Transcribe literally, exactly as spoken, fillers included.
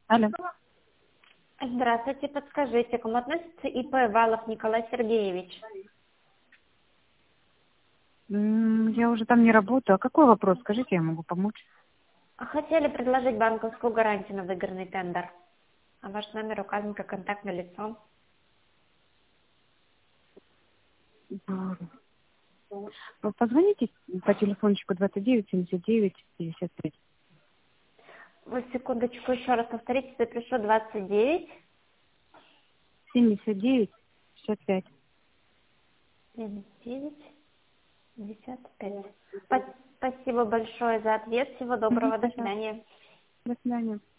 Алло. Здравствуйте, подскажите, к кому относится ИП Валов Николай Сергеевич? М, Я уже там не работаю. А какой вопрос? Скажите, я могу помочь. Хотели предложить банковскую гарантию на выигранный тендер. А ваш номер указан как контактное лицо. М, Вы Позвоните по телефончику двадцать девять семьдесят девять пятьдесят пять. Вы секундочку еще раз повторите, запишу двадцать девять семьдесят девять пятьдесят пять. семьдесят девять пятьдесят пять. Спа- Спасибо большое за ответ. Всего Мгм, доброго. До пожалуйста. свидания. До свидания.